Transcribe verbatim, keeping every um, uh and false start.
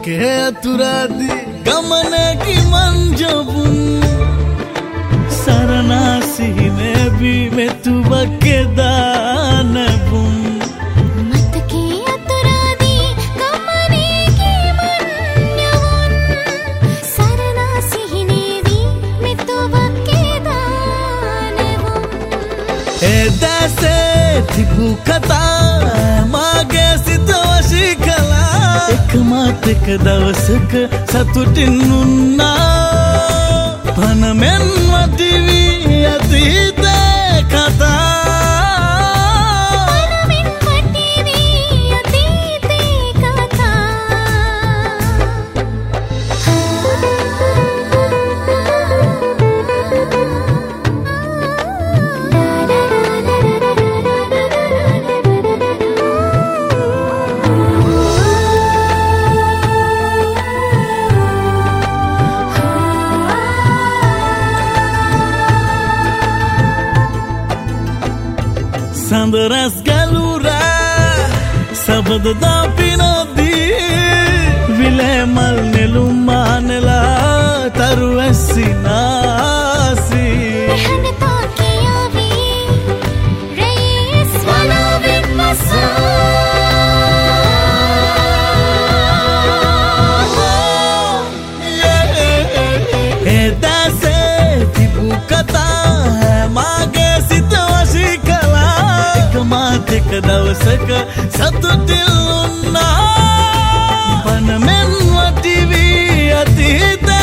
මතකයේ අතුරාදී ගමනකි මංජබුන් සරණාසිහිනේ බිමෙතුවකේ දානබුන් මතකයේ අතුරාදී ගමනකි මංජබුන් සරණාසිහිනේ බිමෙතුවකේ දානබුන් එදාසේ තිබු කතා මාගේ සිත වශී කළා එක මාතක දවසක සතුටින් උන්නා පනමෙන් වටිවී අතීතේ කතා පනමෙන් වටිවී අතීතේ කතා සඳරස් ගලුරා සබද දාපිනදී විලේමල් නෙළුම් මානෙලා තරු ඇසිනාසි මෙහන තාකියාවී රේස් වලවින් මසා එදාසේ තිබු කතා මාගේ සිත වශී මාතක දවසක සතුටින් උන්නා පනමෙන් වටිවී අතීතේ